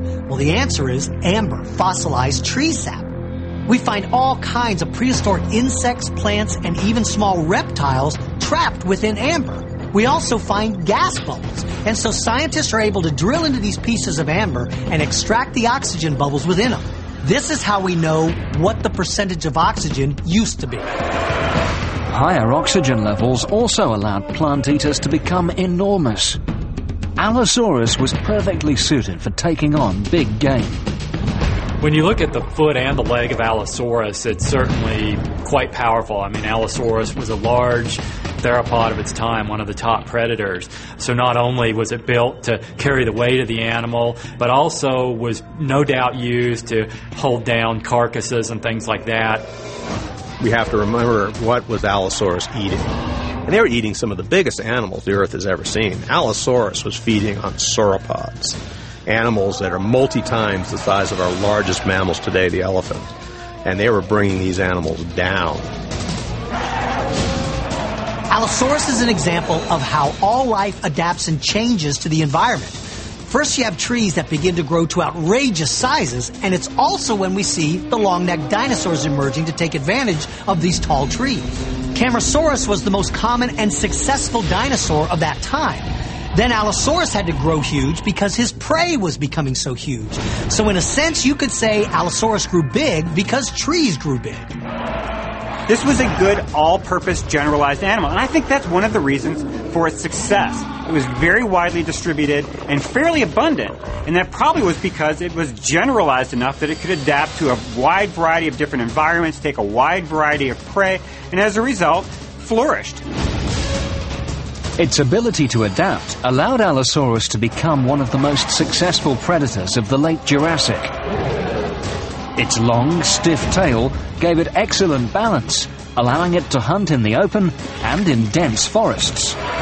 Well, the answer is amber, fossilized tree sap. We find all kinds of prehistoric insects, plants, and even small reptiles trapped within amber. We also find gas bubbles, and so scientists are able to drill into these pieces of amber and extract the oxygen bubbles within them. This is how we know what the percentage of oxygen used to be. Higher oxygen levels also allowed plant eaters to become enormous. Allosaurus was perfectly suited for taking on big game. When you look at the foot and the leg of Allosaurus, it's certainly quite powerful. I mean, Allosaurus was a large theropod of its time, one of the top predators. So not only was it built to carry the weight of the animal, but also was no doubt used to hold down carcasses and things like that. We have to remember, what was Allosaurus eating? And they were eating some of the biggest animals the Earth has ever seen. Allosaurus was feeding on sauropods, animals that are multi-times the size of our largest mammals today, the elephant. And they were bringing these animals down. Allosaurus is an example of how all life adapts and changes to the environment. First, you have trees that begin to grow to outrageous sizes, and it's also when we see the long-necked dinosaurs emerging to take advantage of these tall trees. Camarasaurus was the most common and successful dinosaur of that time. Then Allosaurus had to grow huge because his prey was becoming so huge. So in a sense, you could say Allosaurus grew big because trees grew big. This was a good all-purpose generalized animal, and I think that's one of the reasons for its success. It was very widely distributed and fairly abundant, and that probably was because it was generalized enough that it could adapt to a wide variety of different environments, take a wide variety of prey, and as a result, flourished. Its ability to adapt allowed Allosaurus to become one of the most successful predators of the late Jurassic. Its long, stiff tail gave it excellent balance, allowing it to hunt in the open and in dense forests.